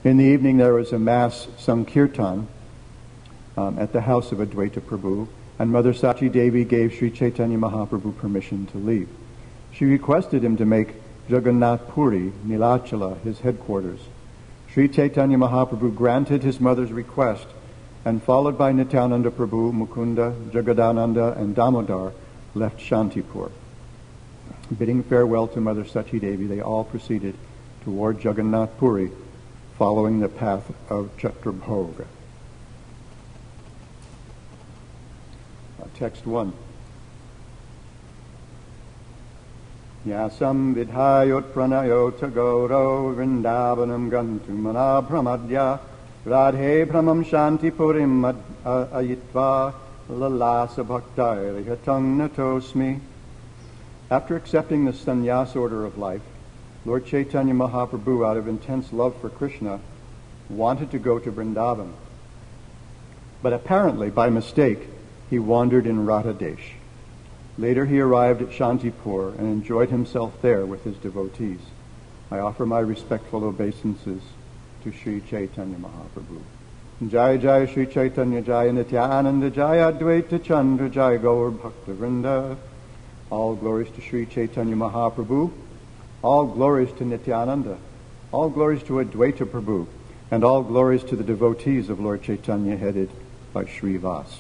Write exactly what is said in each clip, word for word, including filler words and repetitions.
In the evening there was a mass sankirtan um, at the house of Advaita Prabhu, and Mother Sachi Devi gave Sri Chaitanya Mahaprabhu permission to leave. She requested him to make Jagannath Puri, Nilachala, his headquarters. Sri Chaitanya Mahaprabhu granted his mother's request, and followed by Nityananda Prabhu, Mukunda, Jagadananda, and Damodar, left Shantipur. Bidding farewell to Mother Sachi Devi, they all proceeded toward Jagannath Puri, following the path of Chaturabhoga. Uh, text one. Yasam vidhayot pranayot gauro vrindavanam gantum anabramadya radhe pramam shantipurim ayitva lalasa bhaktai rihatang natosmi. After accepting the sannyas order of life, Lord Chaitanya Mahaprabhu, out of intense love for Krishna, wanted to go to Vrindavan. But apparently, by mistake, he wandered in Radhadesh. Later he arrived at Shantipur and enjoyed himself there with his devotees. I offer my respectful obeisances to Sri Chaitanya Mahaprabhu. Jaya Jaya Sri Chaitanya Jaya Nityananda Jaya Advaita Chandra Jaya Gaur Bhakta Vrinda. All glories to Sri Chaitanya Mahaprabhu. All glories to Nityananda. All glories to Advaita Prabhu. And all glories to the devotees of Lord Chaitanya headed by Sri Vas.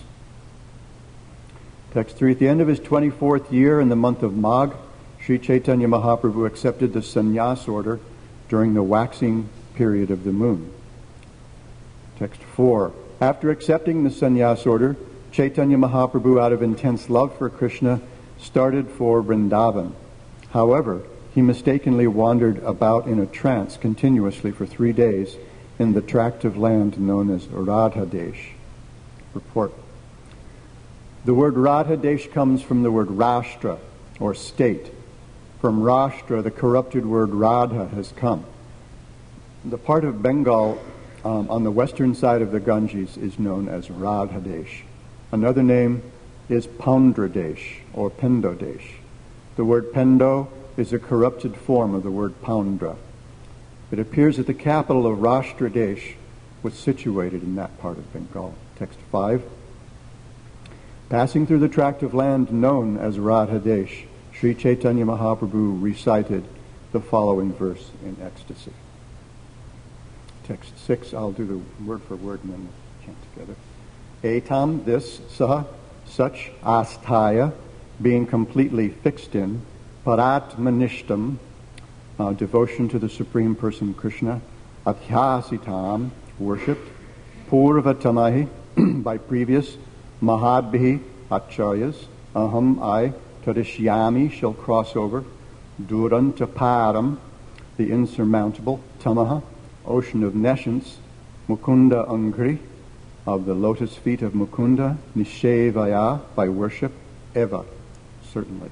Text three. At the end of his twenty-fourth year in the month of Magh, Sri Chaitanya Mahaprabhu accepted the sannyas order during the waxing period of the moon. Text four. After accepting the sannyas order, Chaitanya Mahaprabhu, out of intense love for Krishna, started for Vrindavan. However, he mistakenly wandered about in a trance continuously for three days in the tract of land known as Radhadesh. Report. The word Radhadesh comes from the word Rashtra, or state. From Rashtra, the corrupted word Radha has come. The part of Bengal um, on the western side of the Ganges is known as Radhadesh. Another name is Poundradesh, or Pendodesh. The word Pendo is a corrupted form of the word Poundra. It appears that the capital of Rashtradesh was situated in that part of Bengal. Text five. Passing through the tract of land known as Radhadesh, Sri Chaitanya Mahaprabhu recited the following verse in ecstasy. Text six, I'll do the word for word and then we'll chant together. Etam, this, saha, such, asthaya, being completely fixed in, paratmanishtam, uh, devotion to the Supreme Person Krishna, adhyasitam, worshipped, purvatamahi, by previous, mahadbhihi, acharyas, aham, I, tadishyami, shall cross over, durantaparam, the insurmountable, tamaha, ocean of nescience, mukunda angri, of the lotus feet of Mukunda, nishevaya, by worship, eva, certainly.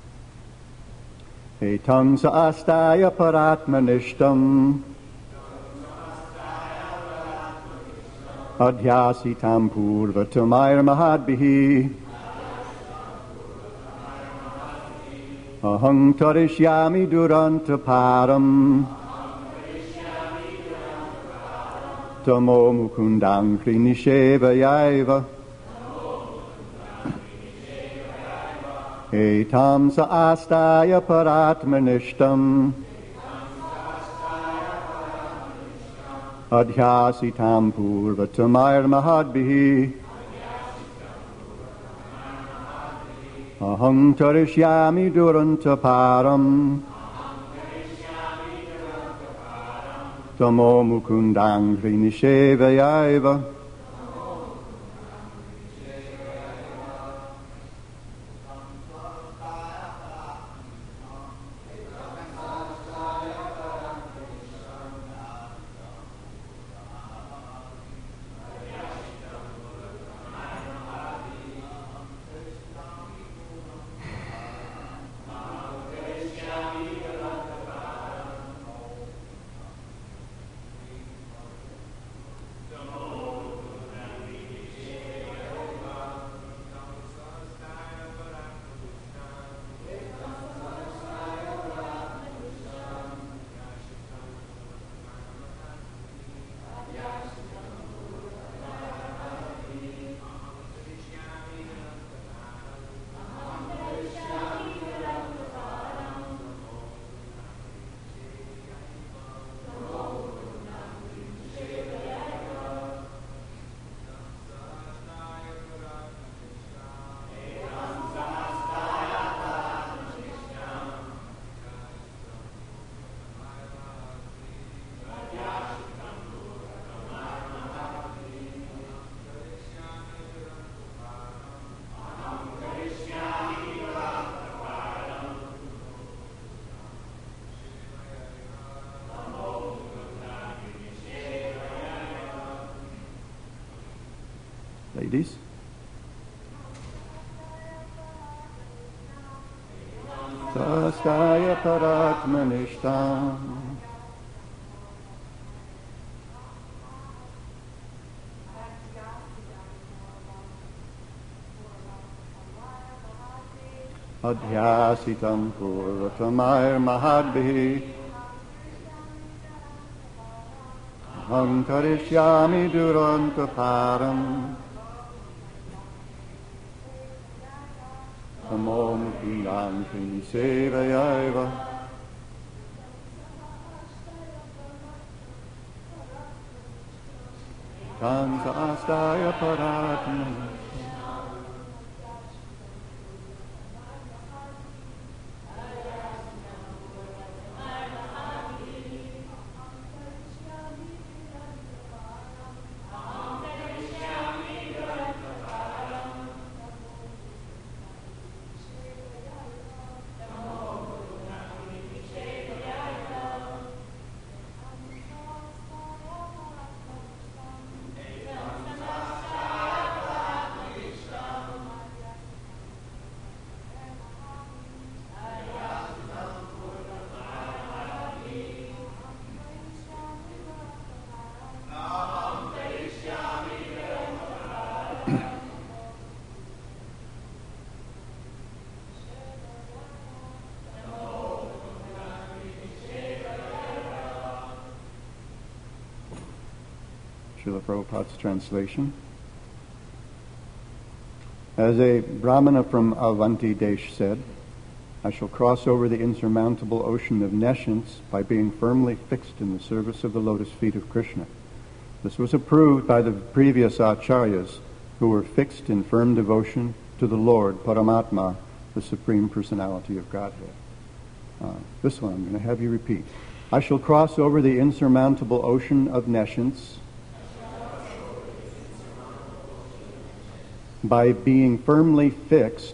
Etang sa astaya paratmanishtam, adhyasitam purvatamayar mahadbihi, ahang tarishyami durantaparam, Tamo mukundangri nishevayaiva, etam sa astaya paratmanishtam, adhyasitam purvatamayar mahadbihi, aham tarishyami durantaparam, Tamo mukundangri nishevayaiva. Ladies. Sastaya paratmanishtam. Adhyasitam purvatamair mahadbhi. Aham karishyami durantaparam. Namo mukundam kini sevayaiva. Tansa astaya paratma. Srila Prabhupada's translation. As a Brahmana from Avanti Desh said, I shall cross over the insurmountable ocean of nescience by being firmly fixed in the service of the lotus feet of Krishna. This was approved by the previous acharyas who were fixed in firm devotion to the Lord, Paramatma, the Supreme Personality of Godhead. Uh, this one I'm going to have you repeat. I shall cross over the insurmountable ocean of nescience by being firmly fixed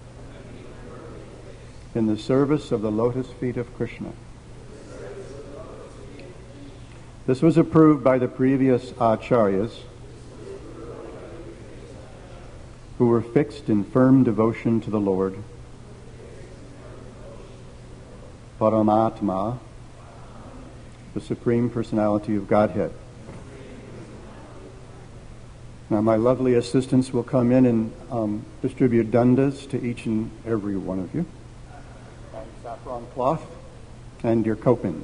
in the service of the lotus feet of Krishna. This was approved by the previous acharyas who were fixed in firm devotion to the Lord, Paramatma, the Supreme Personality of Godhead. Now my lovely assistants will come in and um, distribute dandas to each and every one of you. And saffron cloth and your kopin.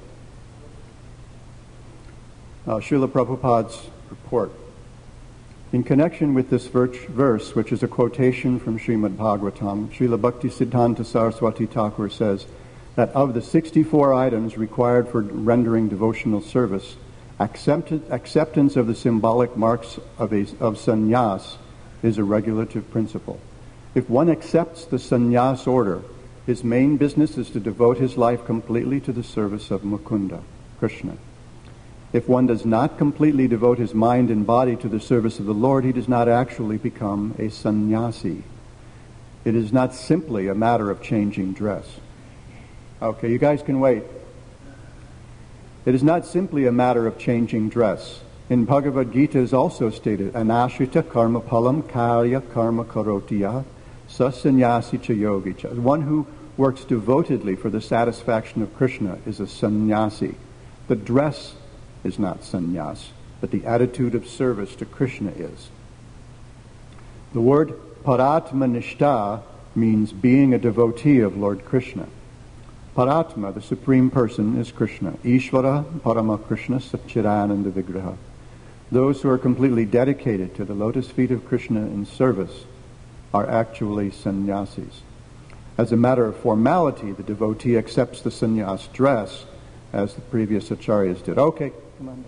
Uh, Srila Prabhupada's report. In connection with this verse, which is a quotation from Srimad Bhagavatam, Srila Bhakti Siddhanta Saraswati Thakur says that of the sixty-four items required for rendering devotional service, Accepted, acceptance of the symbolic marks of, a, of sannyas is a regulative principle. If one accepts the sannyas order, his main business is to devote his life completely to the service of Mukunda, Krishna. If one does not completely devote his mind and body to the service of the Lord, he does not actually become a sannyasi. It is not simply a matter of changing dress. Okay, you guys can wait. It is not simply a matter of changing dress. In Bhagavad Gita is also stated, Anashrita karma palam karya karma karotiya sasannyasi cha yogi cha. One who works devotedly for the satisfaction of Krishna is a sannyasi. The dress is not sannyas, but the attitude of service to Krishna is. The word paratmanishta means being a devotee of Lord Krishna. Paratma, the Supreme Person, is Krishna. Ishvara Parama Krishna Satchidananda Vigraha. Those who are completely dedicated to the lotus feet of Krishna in service are actually sannyasis. As a matter of formality, the devotee accepts the sannyas dress as the previous acharyas did. Okay, come on.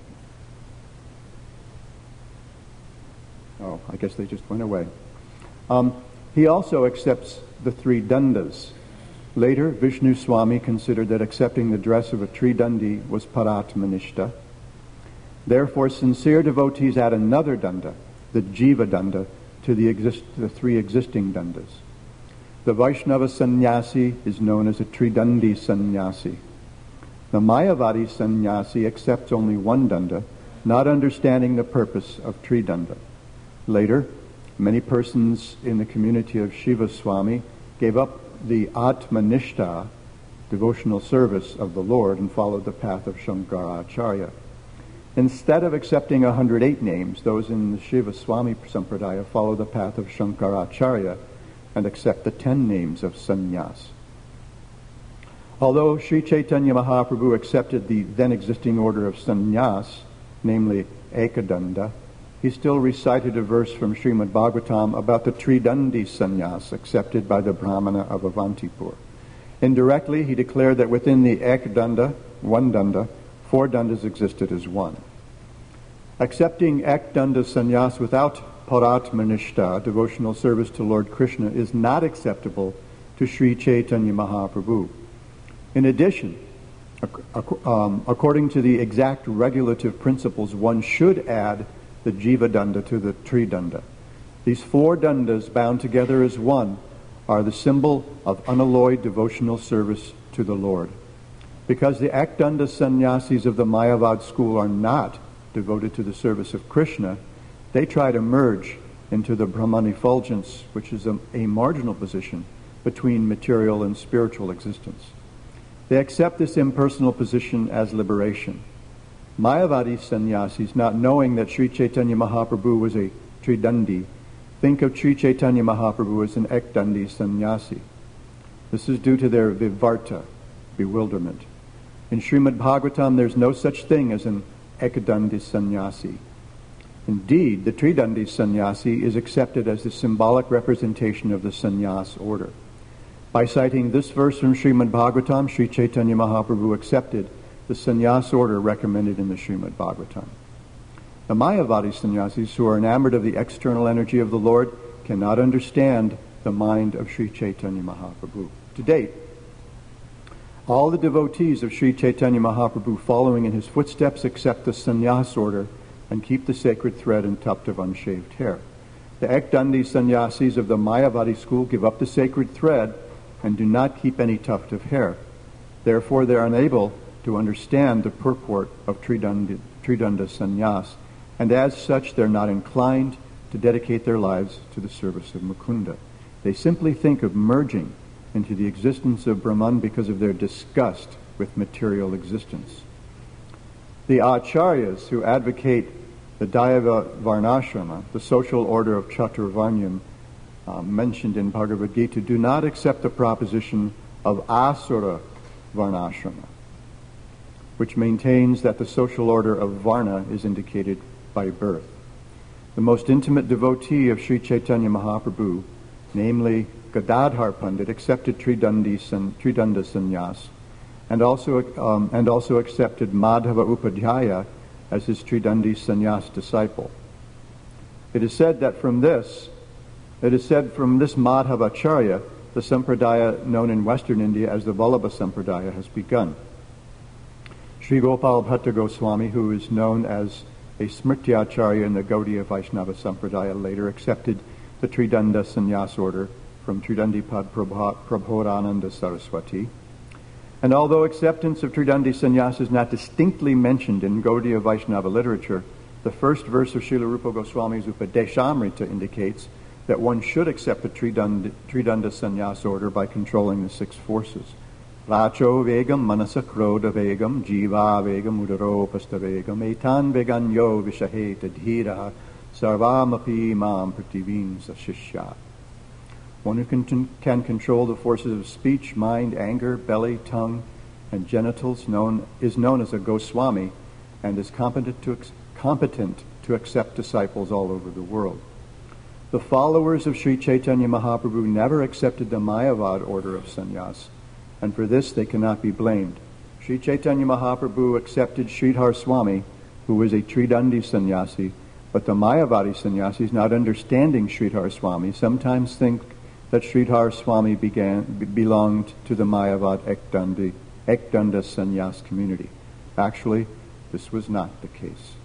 Oh, I guess they just went away. Um, he also accepts the three dandas. Later, Vishnu Swami considered that accepting the dress of a tridandi was paratmanishta. Therefore, sincere devotees add another danda, the jiva danda, to the, exist- the three existing dandas. The Vaishnava sannyasi is known as a tridandi sannyasi. The Mayavadi sannyasi accepts only one danda, not understanding the purpose of tridanda. Later, Many persons in the community of Shiva Swami gave up the Atmanishta, devotional service of the Lord, and followed the path of Shankaracharya. Instead of accepting one hundred eight names, those in the Shiva Swami Sampradaya follow the path of Shankaracharya and accept the ten names of sannyas. Although Sri Chaitanya Mahaprabhu accepted the then existing order of sannyas, namely Ekadanda, he still recited a verse from Srimad Bhagavatam about the Tridandi sannyas accepted by the Brahmana of Avantipur. Indirectly, he declared that within the Ekdanda, one danda, four dandas existed as one. Accepting Ekdanda sannyas without Paratmanishta, devotional service to Lord Krishna, is not acceptable to Sri Chaitanya Mahaprabhu. In addition, um, according to the exact regulative principles, one should add the Jiva Danda to the Tridanda. These four dandas bound together as one are the symbol of unalloyed devotional service to the Lord. Because the Ekdanda sannyasis of the Mayavad school are not devoted to the service of Krishna, they try to merge into the Brahman effulgence, which is a, a marginal position between material and spiritual existence. They accept this impersonal position as liberation. Mayavadi sannyasis, not knowing that Sri Chaitanya Mahaprabhu was a Tridandi, think of Sri Chaitanya Mahaprabhu as an Ekdandi sannyasi. This is due to their vivarta, bewilderment. In Srimad Bhagavatam, there's no such thing as an Ekadandi sannyasi. Indeed, the Tridandi sannyasi is accepted as the symbolic representation of the sannyas order. By citing this verse from Srimad Bhagavatam, Sri Chaitanya Mahaprabhu accepted the sannyas order recommended in the Srimad Bhagavatam. The Mayavadi sannyasis, who are enamored of the external energy of the Lord, cannot understand the mind of Sri Chaitanya Mahaprabhu. To date, all the devotees of Sri Chaitanya Mahaprabhu following in his footsteps accept the sannyas order and keep the sacred thread and tuft of unshaved hair. The Ekdandi sannyasis of the Mayavadi school give up the sacred thread and do not keep any tuft of hair. Therefore, they are unable to understand the purport of Tridanda, Tridanda sannyas, and as such they're not inclined to dedicate their lives to the service of Mukunda. They simply think of merging into the existence of Brahman because of their disgust with material existence. The Acharyas, who advocate the Daiva Varnashrama, the social order of Chaturvarnyam, uh, mentioned in Bhagavad Gita, do not accept the proposition of Asura Varnashrama, which maintains that the social order of Varna is indicated by birth. The most intimate devotee of Sri Chaitanya Mahaprabhu, namely Gadadhar Pandit, accepted Tridandi san, Tridanda sannyas and also, um, and also accepted Madhava Upadhyaya as his Tridandi sannyas disciple. It is said that from this, it is said from this Madhavacharya, the sampradaya known in Western India as the Vallabha Sampradaya has begun. Sri Gopal Bhatta Goswami, who is known as a Smrityacharya in the Gaudiya Vaishnava Sampradaya, later accepted the Tridanda sannyas order from Tridandipad Prabhodananda Saraswati. And although acceptance of Tridandi sannyas is not distinctly mentioned in Gaudiya Vaishnava literature, the first verse of Srila Rupa Goswami's Upadeshamrita indicates that one should accept the Tridanda, Tridanda sannyas order by controlling the six forces. Racho vegam manasa krodha vegam jiva vegam udaropasta vegam etan veganyo vishaheta dhira sarvamapi mam prativim sashishya. One who can, can control the forces of speech, mind, anger, belly, tongue, and genitals known, is known as a Goswami and is competent to, competent to accept disciples all over the world. The followers of Sri Chaitanya Mahaprabhu never accepted the Mayavad order of sannyas, and for this they cannot be blamed. Sri Chaitanya Mahaprabhu accepted Sridhar Swami, who was a Tridandi sannyasi, but the Mayavadi sannyasis, not understanding Sridhar Swami, sometimes think that Sridhar Swami began, b- belonged to the Mayavad Ekdandi, Ekdanda sannyas community. Actually, this was not the case.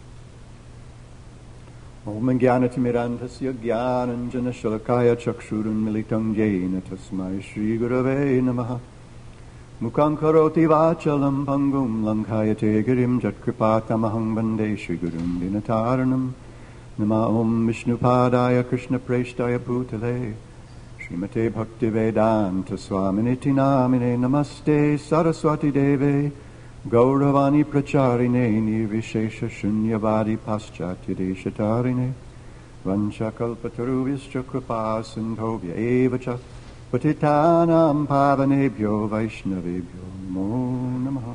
Om Jnanatimirandhasya Jnananjana Shalakaya Chakshurun Militam Jena Tasmai Shri Gurave Namaha Mukham Karoti Vachalam Pangum Lankayate Girim Jatkripatamaham Bande Shri Gurum Dinataranam Nama Om Vishnupadaya Krishna Preshtaya Bhutale Srimate Bhaktivedanta Swaminiti Namine Namaste Saraswati Deve Gauravani Pracharine Nirvishesha Shunyavadi Paschatya Deshatarine Vanchakalpatarubhyascha Kripa Sindhovya Evacha Patitanam Pavanebhyo Vaishnavebhyo Namo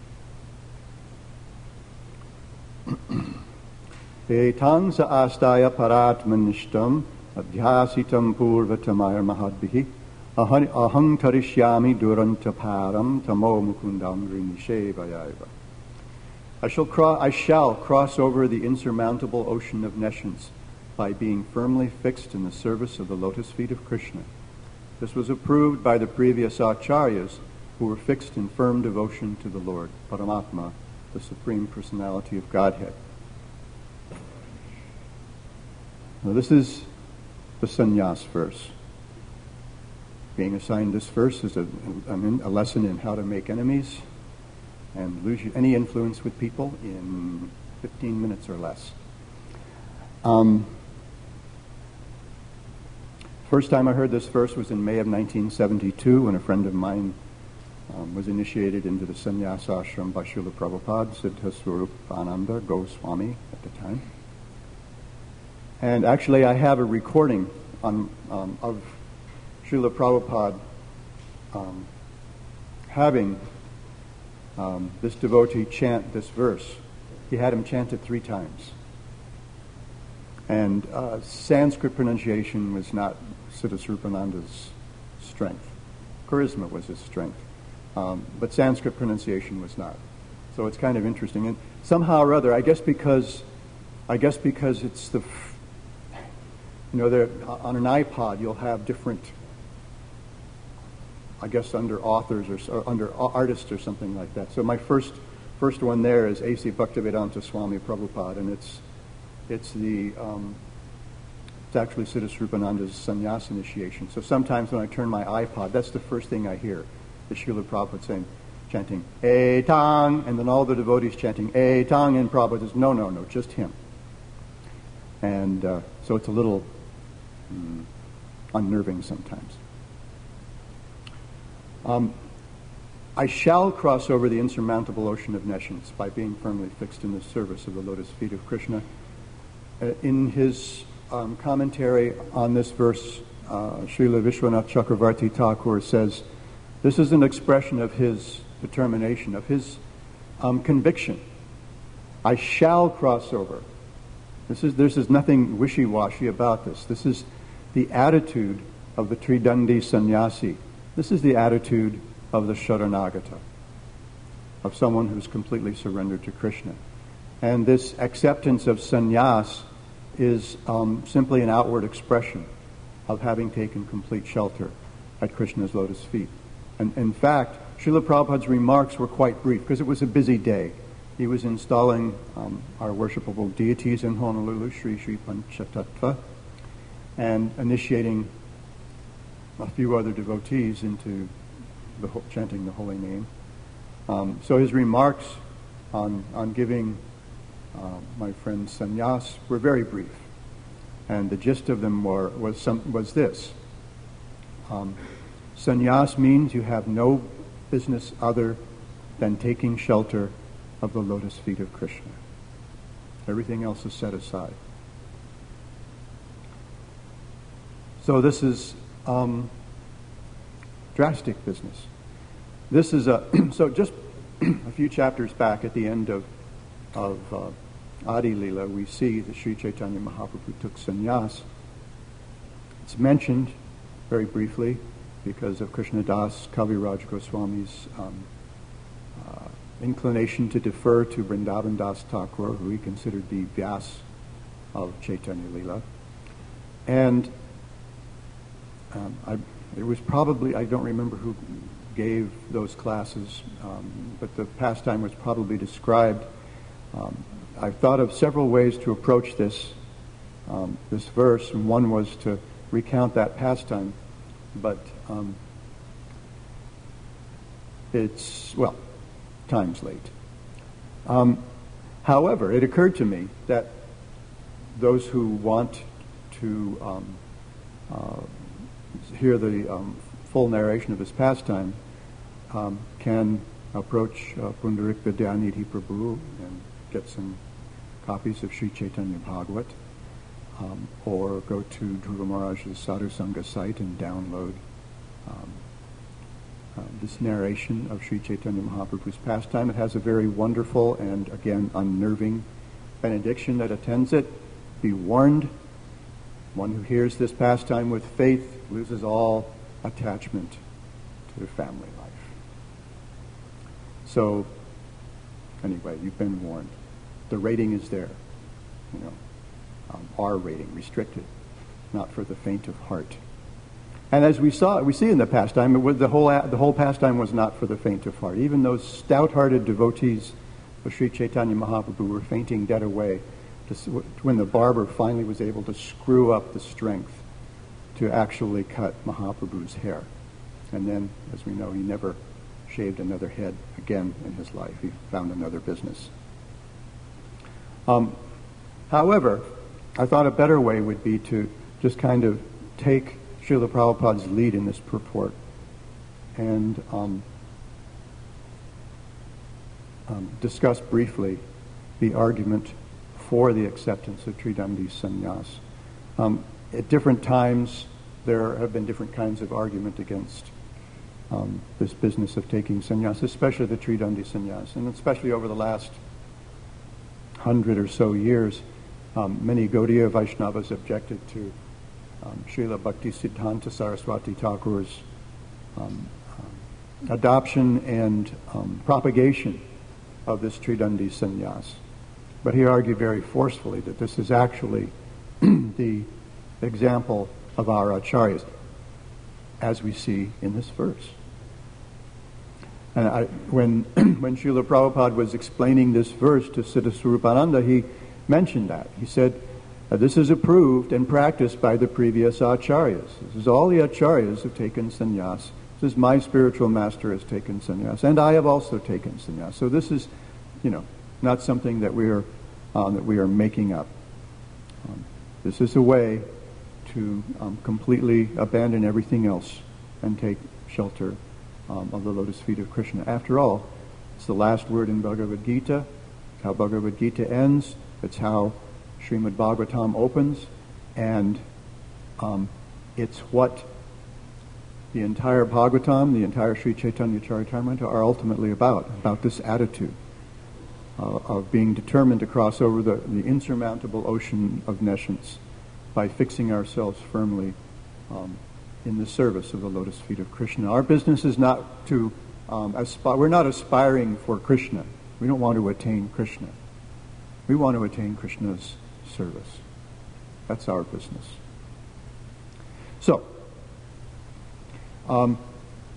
Namaha Etang sa astaya paratmanishtam adhyasitam purvatamayar mahadbihi ahang tarishyami durantaparam tamo mukundam grinishevayaiva. I shall, cro- I shall cross over the insurmountable ocean of nescience by being firmly fixed in the service of the lotus feet of Krishna. This was approved by the previous acharyas who were fixed in firm devotion to the Lord, Paramatma, the Supreme Personality of Godhead. Now, this is the sannyas verse. Being assigned this verse is a, a, a lesson in how to make enemies and lose any influence with people in fifteen minutes or less. Um, first time I heard this verse was in May of nineteen seventy-two when a friend of mine um, was initiated into the sannyas ashram by Srila Prabhupada, Siddha Swarupananda Goswami at the time. And actually, I have a recording on, um, of Srila Prabhupada um, having um, this devotee chant this verse. He had him chant it three times. And uh, Sanskrit pronunciation was not Siddha Swarupananda's strength. Charisma was his strength. Um, but Sanskrit pronunciation was not. So it's kind of interesting. And somehow or other, I guess because, I guess because it's the... You know, there, on an iPod, you'll have different, I guess, under authors or, or under artists or something like that. So my first first one there is A C Bhaktivedanta Swami Prabhupada, and it's it's the um, it's actually Siddha Swarupananda's sannyas initiation. So sometimes when I turn my iPod, that's the first thing I hear, the Srila Prabhupada saying, chanting Etang, and then all the devotees chanting Etang, and Prabhupada says, no, no, no, just him. And uh, so it's a little Mm, unnerving sometimes. Um, I shall cross over the insurmountable ocean of nescience by being firmly fixed in the service of the lotus feet of Krishna. Uh, in his um, commentary on this verse, uh, Srila Vishwanath Chakravarti Thakur says, this is an expression of his determination, of his um, conviction. I shall cross over. This is, this is nothing wishy-washy about this. This is the attitude of the Tridandi sannyasi. This is the attitude of the Sharanagata, of someone who's completely surrendered to Krishna. And this acceptance of sannyas is um, simply an outward expression of having taken complete shelter at Krishna's lotus feet. And in fact, Srila Prabhupada's remarks were quite brief because it was a busy day. He was installing um, our worshipable deities in Honolulu, Sri Sri Panchatattva, and initiating a few other devotees into the ho- chanting the holy name. Um, so his remarks on on giving uh, my friend sannyas were very brief, and the gist of them were was some was this: um, sannyas means you have no business other than taking shelter of the lotus feet of Krishna. Everything else is set aside. So this is um, drastic business. This is a so just a few chapters back at the end of of uh, Adi Lila, we see that Sri Chaitanya Mahaprabhu took sannyas. It's mentioned very briefly because of Krishnadas Kaviraj Goswami's um, uh, inclination to defer to Vrindavan Das Thakur, who he considered the Vyas of Chaitanya Lila. And um, I, it was probably, I don't remember who gave those classes, um, but the pastime was probably described. Um, I thought of several ways to approach this um, this verse, and one was to recount that pastime, but um, it's, well, time's late. Um, however, it occurred to me that those who want to um, uh, hear the um, full narration of his pastime um, can approach uh, Pundarik Vidyanidhi Prabhu and get some copies of Sri Chaitanya Bhagavat, um, or go to Dhruva Maharaj's Sadhu Sangha site and download um, uh, this narration of Sri Chaitanya Mahaprabhu's pastime. It has a very wonderful and, again, unnerving benediction that attends it. Be warned, one who hears this pastime with faith loses all attachment to family life. So, anyway, you've been warned. The rating is there, you know, um, R rating, restricted, not for the faint of heart. And as we saw, we see in the pastime, it was the whole the whole pastime was not for the faint of heart. Even those stout-hearted devotees of Sri Chaitanya Mahaprabhu were fainting dead away to, when the barber finally was able to screw up the strength to actually cut Mahaprabhu's hair. And then, as we know, he never shaved another head again in his life. He found another business. Um, however, I thought a better way would be to just kind of take Srila Prabhupada's lead in this purport and um, um, discuss briefly the argument for the acceptance of Tridandi Sannyas. Um, at different times, there have been different kinds of argument against um, this business of taking sannyas, especially the Tridandi Sannyas, and especially over the last hundred or so years, um, many Gaudiya Vaishnavas objected to um, Srila Bhakti Siddhanta Saraswati Thakur's um, um, adoption and um, propagation of this Tridandi Sannyas. But he argued very forcefully that this is actually the example of our acharyas, as we see in this verse. And I, when when Srila Prabhupada was explaining this verse to Siddha Swarupananda, he mentioned that. He said, this is approved and practiced by the previous acharyas. This is all the acharyas have taken sannyas. This is my spiritual master has taken sannyas, and I have also taken sannyas. So this is, you know, not something that we are um, that we are making up. Um, this is a way to um, completely abandon everything else and take shelter um, of the lotus feet of Krishna. After all, it's the last word in Bhagavad Gita. It's how Bhagavad Gita ends. It's how Srimad Bhagavatam opens. And um, it's what the entire Bhagavatam, the entire Sri Chaitanya Charitamrita are ultimately about, about this attitude uh, of being determined to cross over the, the insurmountable ocean of nescience by fixing ourselves firmly um, in the service of the lotus feet of Krishna. Our business is not to um, aspire, we're not aspiring for Krishna. We don't want to attain Krishna. We want to attain Krishna's service. That's our business. So, um,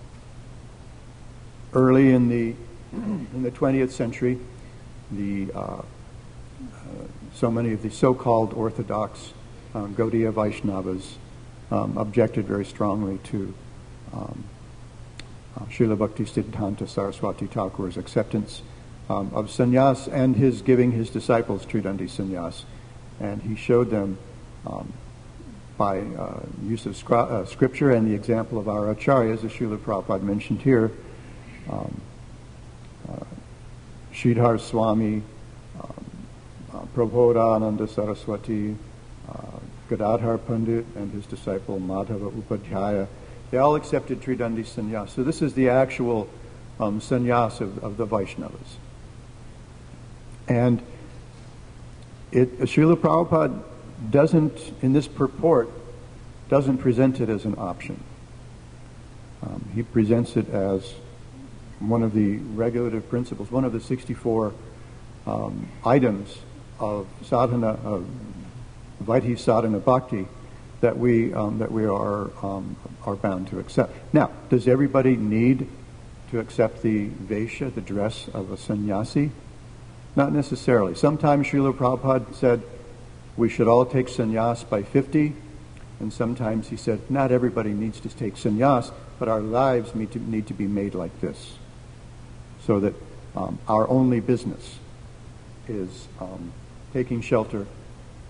early in the in the twentieth century, the uh, uh, so many of the so-called Orthodox um, Gaudiya Vaishnavas um, objected very strongly to um, uh, Srila Bhakti Siddhanta Saraswati Thakur's acceptance um, of sannyas and his giving his disciples Tridandi sannyas, and he showed them um, by uh, use of scri- uh, scripture and the example of our acharyas, as Srila Prabhupada mentioned here, um, uh, Sridhar Swami, um, uh, Prabodhananda Saraswati, uh, Gadadhar Pandit, and his disciple Madhava Upadhyaya. They all accepted Tridandi sannyas. So this is the actual um, sannyas of, of the Vaishnavas. And it, Srila Prabhupada doesn't, in this purport, doesn't present it as an option. Um, he presents it as one of the regulative principles, one of the sixty-four um, items of sadhana, of Vaidhi sadhana bhakti, that we um, that we are um, are bound to accept. Now, does everybody need to accept the vesha, the dress of a sannyasi? Not necessarily. Sometimes Srila Prabhupada said we should all take sannyas by fifty, and sometimes he said not everybody needs to take sannyas, but our lives need to, need to be made like this, so that um, our only business is um, taking shelter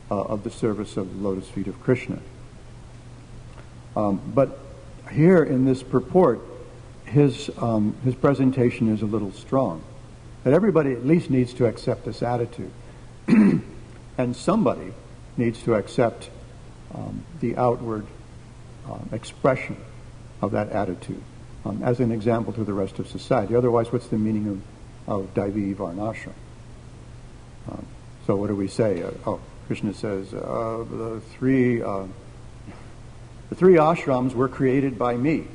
uh, of the service of the lotus feet of Krishna. Um, but here in this purport, his um, his presentation is a little strong. That everybody at least needs to accept this attitude, and somebody needs to accept um, the outward um, expression of that attitude um, as an example to the rest of society. Otherwise, what's the meaning of, of Daivi Varnashram? Um, so what do we say? Uh, oh, Krishna says uh, the three uh, the three ashrams were created by me.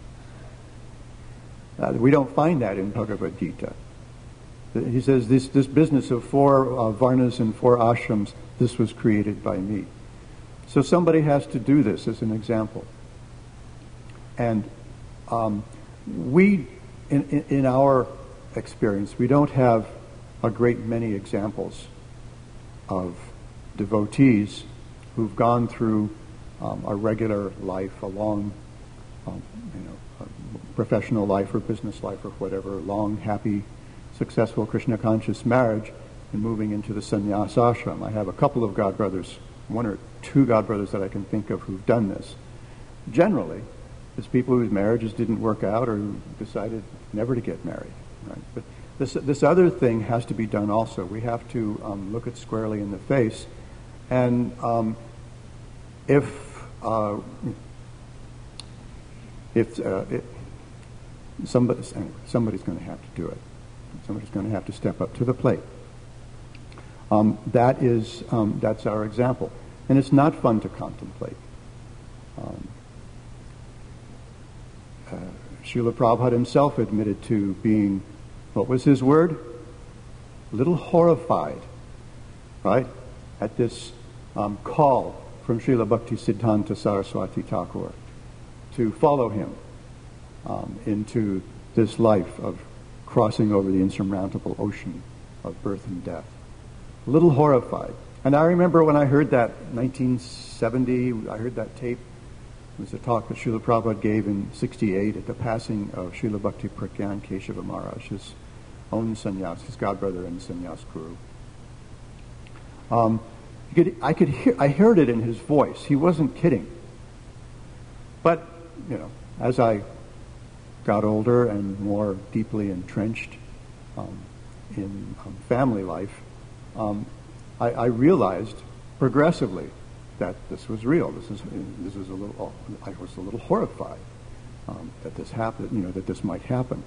Uh, we don't find that in Bhagavad Gita. He says this this business of four uh, varnas and four ashrams, this was created by me. So somebody has to do this as an example. And um, we, in, in, in our experience, we don't have a great many examples of devotees who've gone through um, a regular life, a long, um, you know, a professional life or business life or whatever, long, happy, successful Krishna conscious marriage and moving into the sannyas ashram. I have a couple of godbrothers, one or two godbrothers that I can think of who've done this. Generally, it's people whose marriages didn't work out or who decided never to get married. Right? But this this other thing has to be done also. We have to um, look it squarely in the face, and um, if uh, if uh, it, somebody somebody's going to have to do it. Somebody's going to have to step up to the plate. Um, that is, um, that's our example. And it's not fun to contemplate. Um, uh, Srila Prabhupada himself admitted to being, what was his word? A little horrified, right, at this um, call from Srila Bhakti Siddhanta Saraswati Thakur to follow him um, into this life of crossing over the insurmountable ocean of birth and death. A little horrified. And I remember when I heard that in nineteen seventy, I heard that tape. It was a talk that Srila Prabhupada gave in sixty-eight at the passing of Srila Bhakti Pragyan Keshava Maharaj, his own sannyas, his godbrother and sannyas guru. Um, you could, I could hear, I heard it in his voice. He wasn't kidding. But, you know, as I got older and more deeply entrenched um, in um, family life, um, I, I realized progressively that this was real. This is this was a little. I was a little horrified um, that this happened. You know, that this might happen.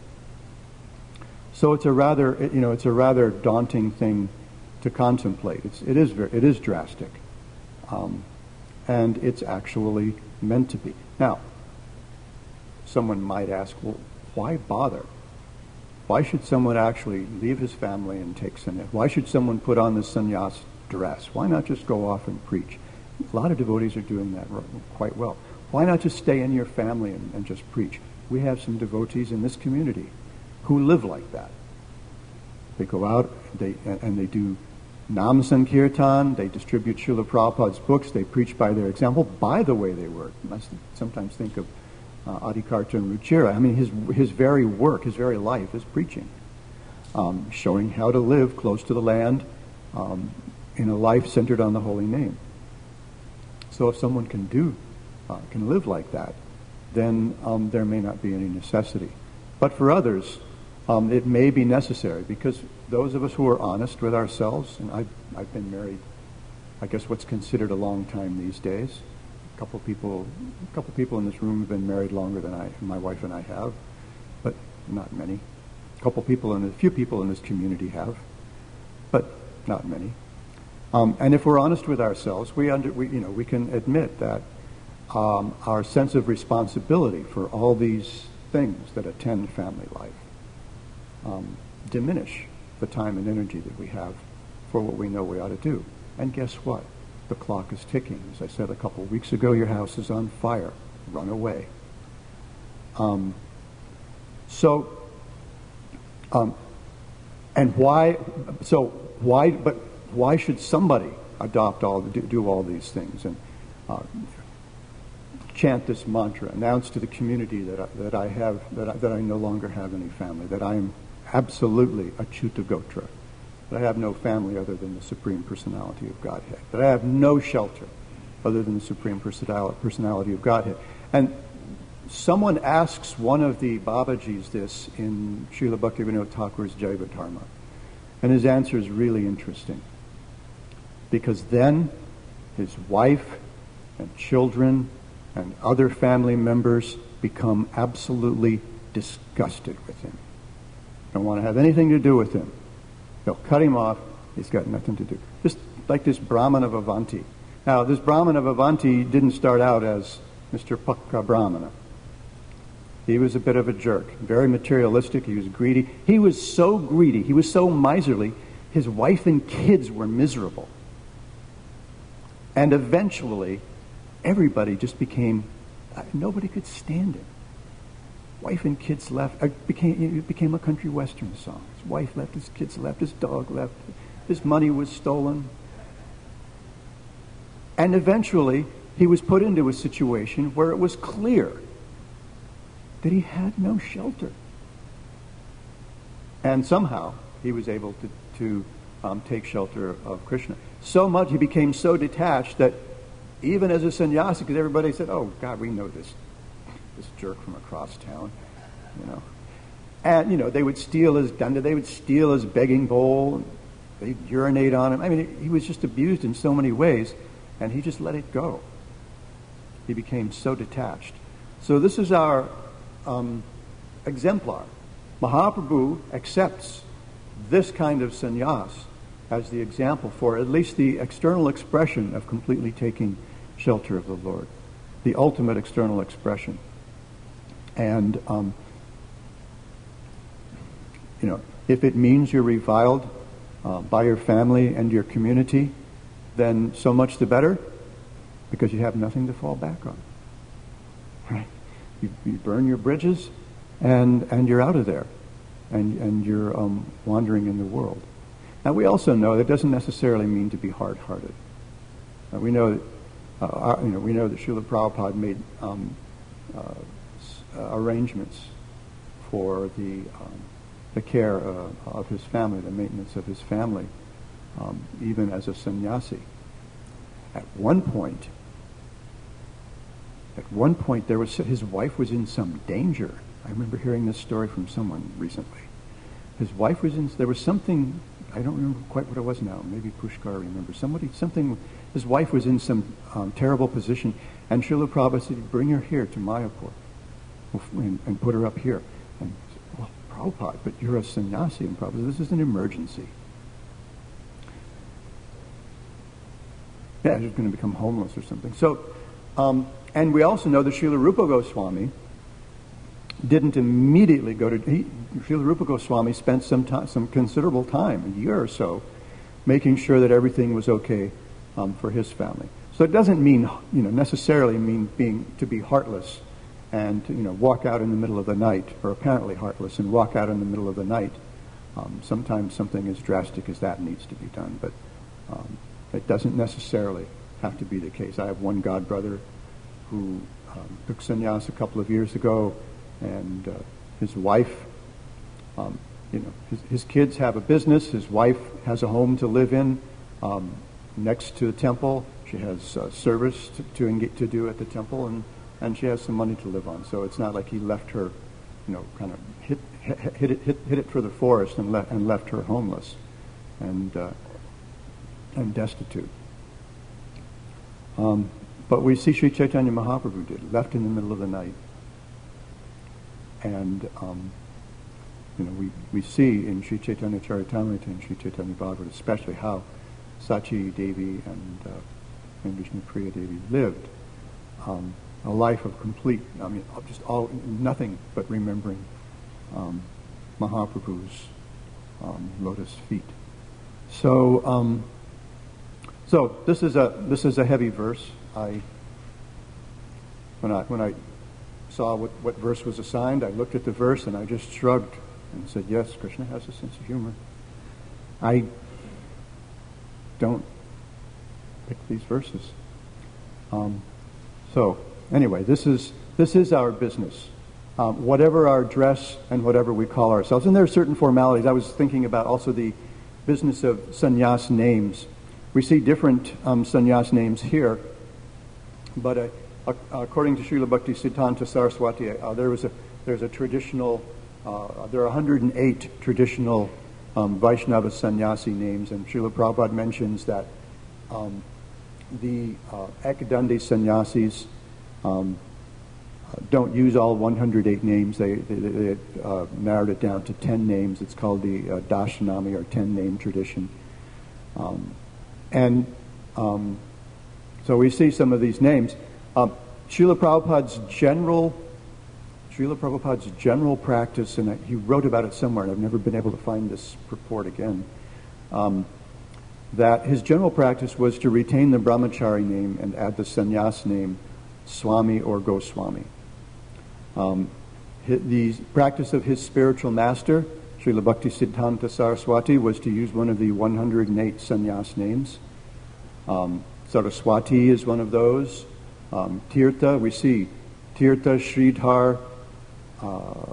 So it's a rather, you know, it's a rather daunting thing to contemplate. It's it is very, it is drastic, um, and it's actually meant to be. Now, someone might ask, well, why bother? Why should someone actually leave his family and take sannyas? Why should someone put on the sannyas dress? Why not just go off and preach? A lot of devotees are doing that quite well. Why not just stay in your family and, and just preach? We have some devotees in this community who live like that. They go out they, and they do Nam Sankirtan, they distribute Srila Prabhupada's books, they preach by their example, by the way they work. I sometimes think of uh, Adikarta and Ruchira. I mean, his his very work, his very life is preaching, um, showing how to live close to the land um, in a life centered on the holy name. So if someone can do, uh, can live like that, then um, there may not be any necessity. But for others, um, it may be necessary, because those of us who are honest with ourselves, and I've, I've been married, I guess what's considered a long time these days. A couple people, a couple people in this room have been married longer than I, my wife and I have, but not many. A couple people, and a few people in this community have, but not many. Um, and if we're honest with ourselves, we, under, we, you know, we can admit that um, our sense of responsibility for all these things that attend family life um, diminish the time and energy that we have for what we know we ought to do. And guess what? The clock is ticking. As I said a couple of weeks ago, your house is on fire. Run away. Um, so, um, and why? So why? But why should somebody adopt all, do, do all these things and uh, chant this mantra, announce to the community that I, that I have, that I, that I no longer have any family, that I am absolutely Achyuta Gotra, that I have no family other than the Supreme Personality of Godhead, that I have no shelter other than the Supreme Personality of Godhead. And someone asks one of the Babajis this in Srila Bhaktivinoda Thakur's Jaiva Dharma, and his answer is really interesting, because then his wife and children and other family members become absolutely disgusted with him. Don't want to have anything to do with him. They'll cut him off. He's got nothing to do. Just like this Brahman of Avanti. Now, this Brahman of Avanti didn't start out as Mister Pakka Brahmana. He was a bit of a jerk, very materialistic. He was greedy. He was so greedy. He was so miserly. His wife and kids were miserable. And eventually, everybody just became, nobody could stand him. Wife and kids left. It became, it became a country western song. His wife left, his kids left, his dog left, his money was stolen. And eventually, he was put into a situation where it was clear that he had no shelter. And somehow, he was able to, to um, take shelter of Krishna. So much, he became so detached that even as a sannyasi, because everybody said, oh, God, we know this, this jerk from across town, you know. And, you know, they would steal his danda, they would steal his begging bowl, they'd urinate on him. I mean, he was just abused in so many ways, and he just let it go. He became so detached. So this is our um, exemplar. Mahaprabhu accepts this kind of sannyas as the example for at least the external expression of completely taking shelter of the Lord, the ultimate external expression. And, um, you know, if it means you're reviled uh, by your family and your community, then so much the better, because you have nothing to fall back on. Right? You, you burn your bridges, and and you're out of there, and and you're um, wandering in the world. Now, we also know that doesn't necessarily mean to be hard-hearted. Uh, we know that uh, our, you know we know that Srila Prabhupada made um, uh, uh, arrangements for the um, the care uh, of his family, the maintenance of his family, um, even as a sannyasi. At one point, at one point, there was his wife was in some danger. I remember hearing this story from someone recently. His wife was in. There was something. I don't remember quite what it was now. Maybe Pushkar remembers. Somebody, something. His wife was in some um, terrible position, and Srila Prabhupada said, "Bring her here to Mayapur, and, and put her up here." And he said, "Well, Prabhupada, but you're a sannyasi," and Prabhupada said, "This is an emergency." Yeah, she's going to become homeless or something. So, um, and we also know that Srila Rupa Goswami didn't immediately go to. He, Srila Rupa Goswami spent some time, some considerable time, a year or so, making sure that everything was okay um, for his family. So it doesn't mean, you know, necessarily mean being to be heartless and to, you know, walk out in the middle of the night, or apparently heartless and walk out in the middle of the night. Um, sometimes something as drastic as that needs to be done, but um, it doesn't necessarily have to be the case. I have one god brother who um, took sannyas a couple of years ago, and uh, his wife, um, you know, his, his kids have a business. His wife has a home to live in um, next to the temple. She has uh, service to to, engage, to do at the temple, and, and she has some money to live on. So it's not like he left her, you know, kind of hit hit, hit it hit, hit it for the forest and left and left her homeless and uh, and destitute. Um, but we see Sri Chaitanya Mahaprabhu did, left in the middle of the night. And, um, you know, we, we see in Sri Chaitanya Charitamrita and Sri Chaitanya Bhagavata especially how Sachi Devi and, uh, and Vishnu Priya Devi lived um, a life of complete, I mean, just all, nothing but remembering um, Mahaprabhu's um, lotus feet. So, um, so this is a this is a heavy verse. I when I when I saw what, what verse was assigned, I looked at the verse and I just shrugged and said, "Yes, Krishna has a sense of humor." I don't pick these verses. Um, so anyway, this is this is our business. Um, whatever our dress and whatever we call ourselves, and there are certain formalities. I was thinking about also the business of sannyas names. We see different um, sannyas names here, but uh, uh, according to Srila Bhaktisiddhanta Saraswati, uh, there was a there's a traditional uh, there are one hundred eight traditional um, Vaishnava sannyasi names, and Srila Prabhupada mentions that um, the uh, Ekadandi sannyasis um, don't use all one hundred eight names. They, they, they uh, narrowed it down to ten names. It's called the uh, Dashanami, or ten-name tradition. Um, and um, so we see some of these names. Um, Srila Prabhupada's general, Srila Prabhupada's general practice, and he wrote about it somewhere, and I've never been able to find this purport again, um, that his general practice was to retain the brahmachari name and add the sannyas name, Swami or Goswami. Um, the practice of his spiritual master, Srila Bhaktisiddhanta Saraswati, was to use one of the one hundred eight sannyas names. Um, Saraswati is one of those. Um, Tirtha, we see Tirtha, Sridhar, uh,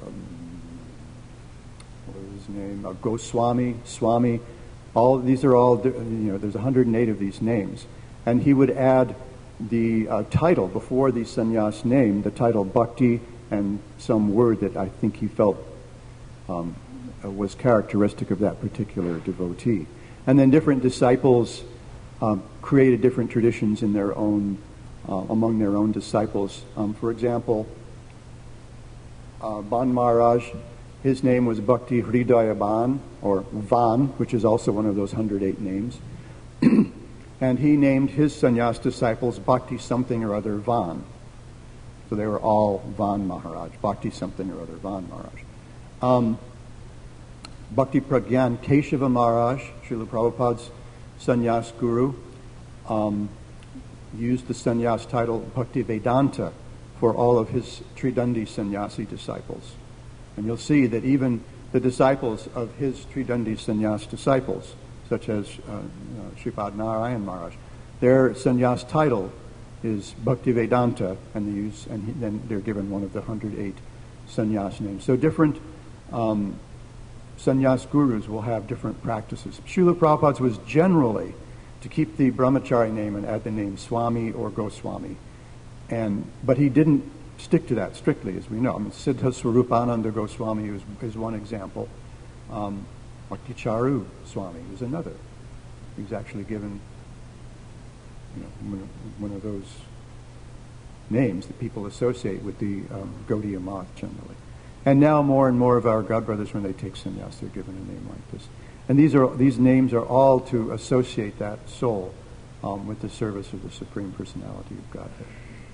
what was his name? Uh, Goswami, Swami. All these are all, you know, there's one hundred eight of these names. And he would add the uh, title before the sannyas name, the title Bhakti, and some word that I think he felt um, was characteristic of that particular devotee. And then different disciples um, created different traditions in their own, uh, among their own disciples. Um, for example, uh, Ban Maharaj, his name was Bhakti Hridaya Ban, or Van, which is also one of those one hundred eight names. And he named his sannyas disciples Bhakti something or other Van. So they were all Van Maharaj, Bhakti something or other Van Maharaj. Um, Bhakti Pragyan Keshava Maharaj, Srila Prabhupada's sannyas guru, um, used the sannyas title Bhakti Vedanta for all of his Tridandi sannyasi disciples. And you'll see that even the disciples of his Tridandi sannyas disciples, such as uh, uh, Sripad Narayan Maharaj, their sannyas title is Bhakti Vedanta, and they use, and he, then they're given one of the one hundred eight sannyas names. So different um, sannyas gurus will have different practices. Srila Prabhupada's was generally to keep the brahmachari name and add the name Swami or Goswami, and but he didn't stick to that strictly, as we know. I mean, Siddha Swarupananda Goswami is, is one example. Um, Bhakti Charu Swami is another. He was actually given, you know, one of, one of those names that people associate with the um, Gaudiya Math generally. And now more and more of our godbrothers, when they take sannyas, they're given a name like this. And these are these names are all to associate that soul um, with the service of the Supreme Personality of Godhead.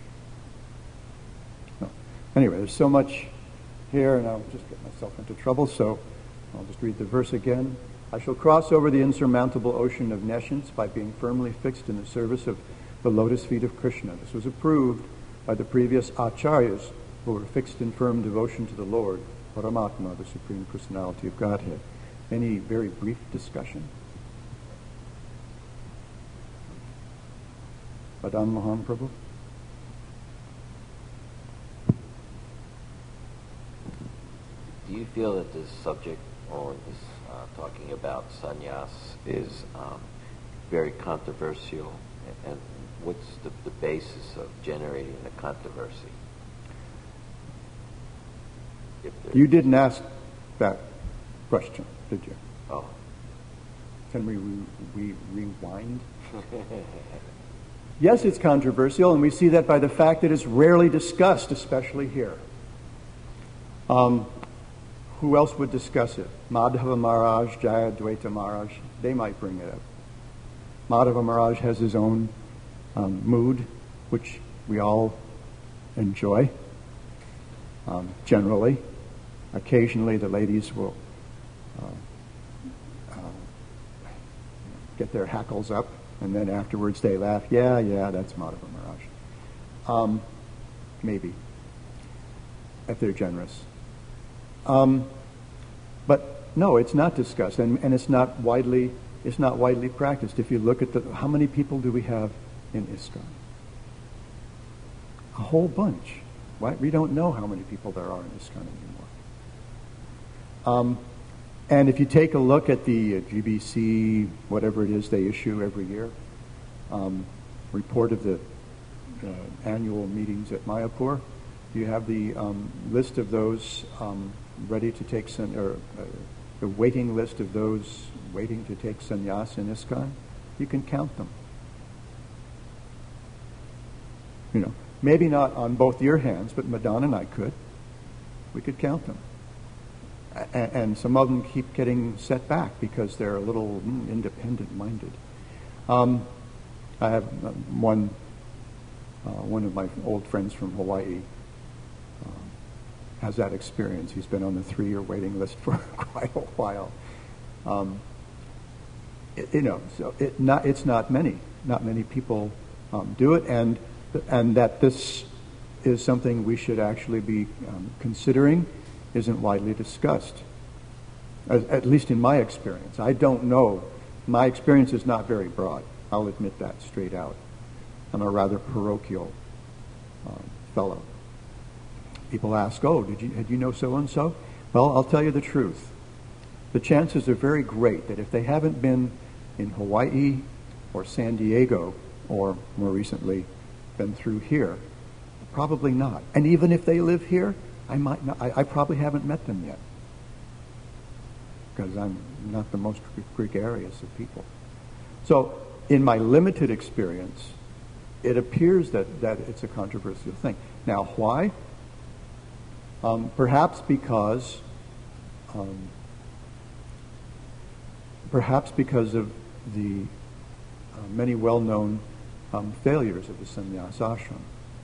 So, anyway, there's so much here, and I'll just get myself into trouble, so I'll just read the verse again. I shall cross over the insurmountable ocean of nescience by being firmly fixed in the service of the lotus feet of Krishna. This was approved by the previous acharyas who were fixed in firm devotion to the Lord, Paramatma, the Supreme Personality of Godhead. Any very brief discussion? Madan Mohan Prabhu? Do you feel that this subject on this uh, talking about sannyas is um, very controversial, and what's the, the basis of generating the controversy? You didn't ask that question, did you? Oh. Can we, we, we rewind? Yes, it's controversial, and we see that by the fact that it's rarely discussed, especially here. Um, who else would discuss it? Madhava Maharaj, Jayadvaita Maharaj, they might bring it up. Madhava Maharaj has his own um, mood, which we all enjoy, um, generally. Occasionally the ladies will uh, uh, get their hackles up, and then afterwards they laugh, yeah, yeah, that's Madhava Maharaj. Um, maybe, if they're generous. Um, but no, it's not discussed, and, and it's not widely it's not widely practiced. If you look at the how many people do we have in ISKCON? A whole bunch. Right? We don't know how many people there are in ISKCON anymore. Um, And if you take a look at the uh, G B C, whatever it is they issue every year, um, report of the uh, annual meetings at Mayapur, you have the um, list of those um, ready to take, san- or uh, the waiting list of those waiting to take sannyas in ISKCON. You can count them. You know, maybe not on both your hands, but Madan and I could. We could count them. A- and some of them keep getting set back because they're a little mm, independent-minded. Um, I have uh, one, uh, one of my old friends from Hawaii um, has that experience. He's been on the three-year waiting list for quite a while. Um, it, you know, so it not, it's not many. Not many people um, do it, and and that this is something we should actually be um, considering isn't widely discussed, at, at least in my experience. I don't know. My experience is not very broad. I'll admit that straight out. I'm a rather parochial um, fellow. People ask, oh, did you, did you know so-and-so? Well, I'll tell you the truth. The chances are very great that if they haven't been in Hawaii or San Diego, or more recently, been through here, probably not. And even if they live here, I might not, I, I probably haven't met them yet, because I'm not the most gregarious of people. So, in my limited experience, it appears that, that it's a controversial thing. Now, why? Um, perhaps because, um, perhaps because of the uh, many well-known um, failures of the sannyas ashram.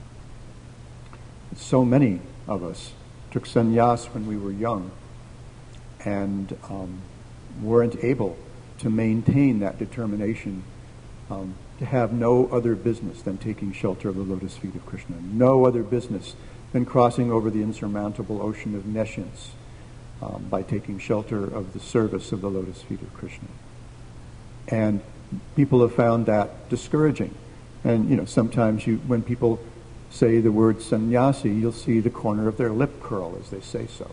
So many of us took sannyas when we were young and um, weren't able to maintain that determination um, to have no other business than taking shelter of the lotus feet of Krishna, no other business than crossing over the insurmountable ocean of nescience um, by taking shelter of the service of the lotus feet of Krishna. And people have found that discouraging. And, you know, sometimes you, when people say the word sannyasi, you'll see the corner of their lip curl as they say so.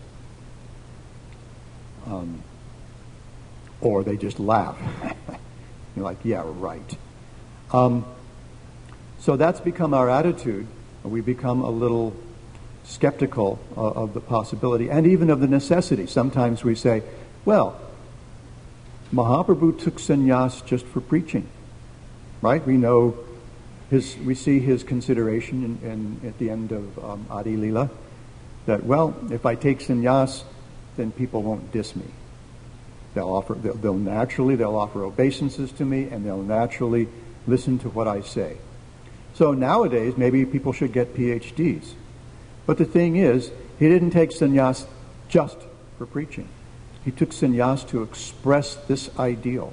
Um, or they just laugh. You're like, yeah, right. Um, so that's become our attitude. We become a little skeptical uh, of the possibility and even of the necessity. Sometimes we say, well, Mahaprabhu took sannyas just for preaching, right? We know his, we see his consideration in, in, at the end of um, Adi Lila, that, well, if I take sannyas, then people won't diss me. They'll offer, they'll, they'll naturally, they'll offer obeisances to me, and they'll naturally listen to what I say. So nowadays, maybe people should get P H Ds. But the thing is, he didn't take sannyas just for preaching. He took sannyas to express this ideal,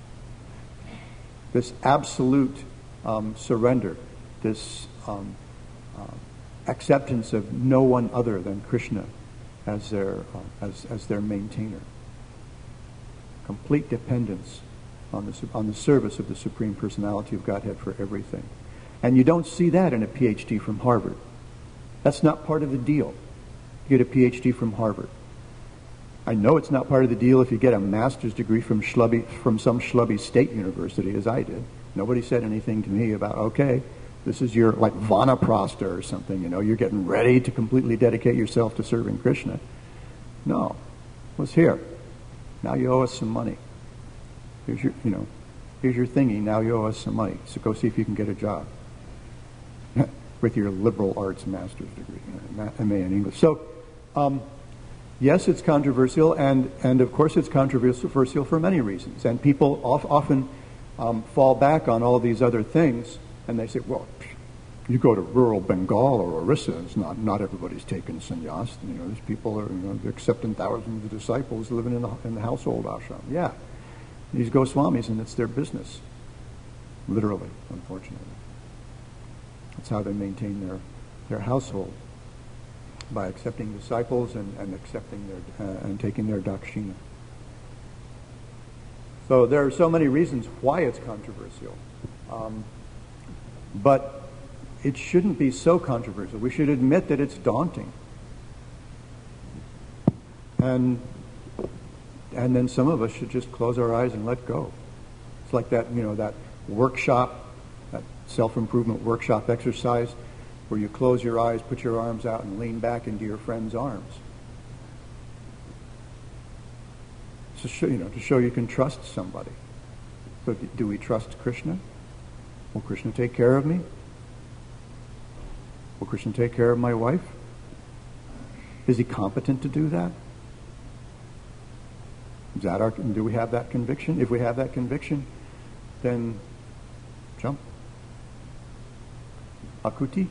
this absolute um, surrender, this um, uh, acceptance of no one other than Krishna as their uh, as as their maintainer. Complete dependence on the on the service of the Supreme Personality of Godhead for everything. And you don't see that in a P H D from Harvard. That's not part of the deal. You get a P H D from Harvard. I know it's not part of the deal if you get a master's degree from schlubby, from some schlubby state university, as I did. Nobody said anything to me about, okay, this is your, like, Vanaprastha or something, you know, you're getting ready to completely dedicate yourself to serving Krishna. No. It was here. Now you owe us some money. Here's your, you know, here's your thingy, now you owe us some money. So go see if you can get a job with your liberal arts master's degree, M A in English. So, um, yes, it's controversial, and, and of course it's controversial for many reasons. And people of, often um, fall back on all these other things, and they say, well, you go to rural Bengal or Orissa, it's not, not everybody's taking sannyas. You know, these people are, you know, they're accepting thousands of disciples living in the, in the household ashram. Yeah, these Goswamis, and it's their business, literally, unfortunately. That's how they maintain their, their household, by accepting disciples and, and accepting their uh, and taking their dakshina. So there are so many reasons why it's controversial, um, but it shouldn't be so controversial. We should admit that it's daunting, and and then some of us should just close our eyes and let go. It's like that, you know, that workshop, that self-improvement workshop exercise where you close your eyes, put your arms out, and lean back into your friend's arms. To show, you know, to show you can trust somebody. So do we trust Krishna? Will Krishna take care of me? Will Krishna take care of my wife? Is he competent to do that? Is that our, do we have that conviction? If we have that conviction, then jump. Akuti?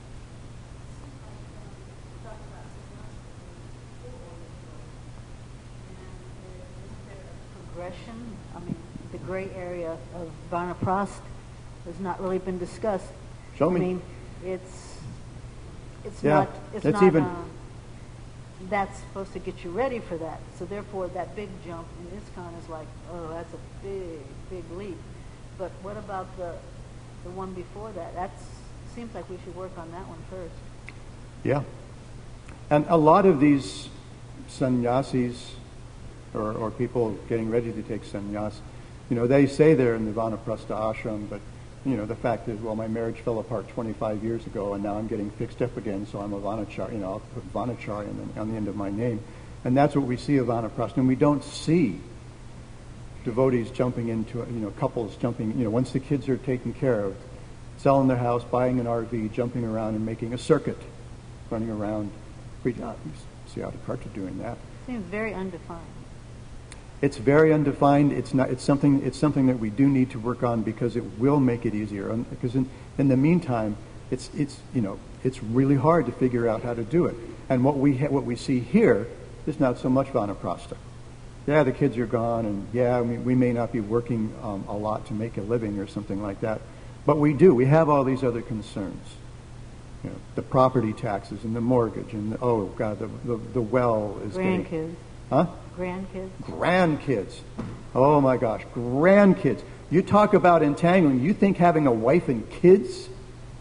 Progression, I mean, the gray area of Vanaprastha has not really been discussed. Show me. I mean, it's it's Yeah, not it's, it's not even- uh, that's supposed to get you ready for that. So therefore, that big jump in ISKCON is like, oh, that's a big, big leap. But what about the the one before that? That seems like we should work on that one first. Yeah. And a lot of these sannyasis, or, or people getting ready to take sannyas, you know, they say they're in the Vanaprastha ashram, but, you know, the fact is, well, my marriage fell apart twenty-five years ago, and now I'm getting fixed up again, so I'm a Vanacharya, you know, I'll put Vanacharya on the, on the end of my name. And that's what we see of Vanaprastha. And we don't see devotees jumping into, you know, couples jumping, you know, once the kids are taken care of, selling their house, buying an R V, jumping around and making a circuit, running around. We uh, see Adhikarta doing that. Seems very undefined. It's very undefined. It's not. It's something. It's something that we do need to work on because it will make it easier. And because in, in the meantime, it's it's you know it's really hard to figure out how to do it. And what we ha- what we see here is not so much Vanaprastha. Yeah, the kids are gone, and yeah, we, we may not be working um, a lot to make a living or something like that, but we do. We have all these other concerns. You know, the property taxes and the mortgage and the, oh God, the the, the well is Grandkids. getting, huh? Grandkids. Grandkids. Oh my gosh, grandkids. You talk about entangling. You think having a wife and kids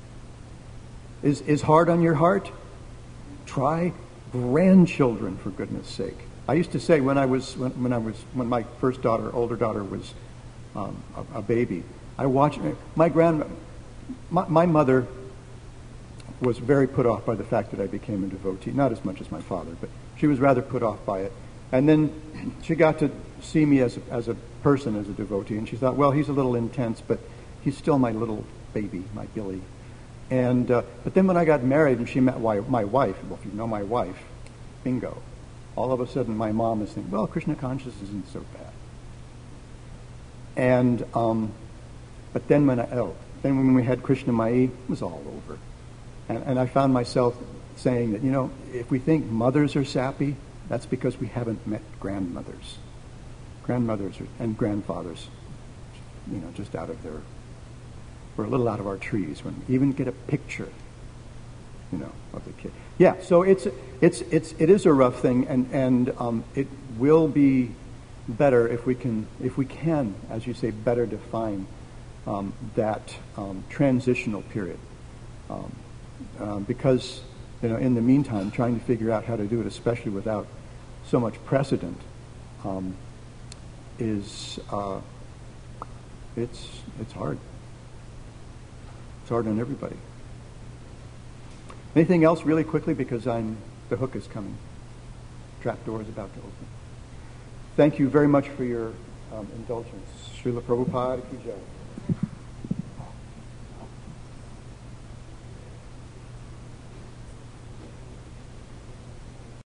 is, is hard on your heart? Try grandchildren, for goodness sake. I used to say when I was when, when I was when my first daughter, older daughter, was um, a, a baby, I watched my grand my, my mother was very put off by the fact that I became a devotee. Not as much as my father, but she was rather put off by it. And then she got to see me as a, as a person, as a devotee, and she thought, well, he's a little intense, but he's still my little baby, my Billy. And uh, but then when I got married and she met my, my wife, well, if you know my wife, bingo. All of a sudden, my mom is thinking, well, Krishna consciousness isn't so bad. And um, but then when I oh, then when we had Krishna Mai, it was all over. And, and I found myself saying that, you know, if we think mothers are sappy, that's because we haven't met grandmothers. Grandmothers are, and grandfathers, you know, just out of their, we're a little out of our trees when we even get a picture, you know, of the kid. Yeah, so it's it's it's it is a rough thing, and and um, it will be better if we can if we can, as you say, better define um, that um, transitional period, um, uh, because you know in the meantime, trying to figure out how to do it, especially without so much precedent, um, is uh, it's it's hard. It's hard on everybody. Anything else really quickly, because I'm the hook is coming. Trap door is about to open. Thank you very much for your um, indulgence. Srila Prabhupada Ki Jai.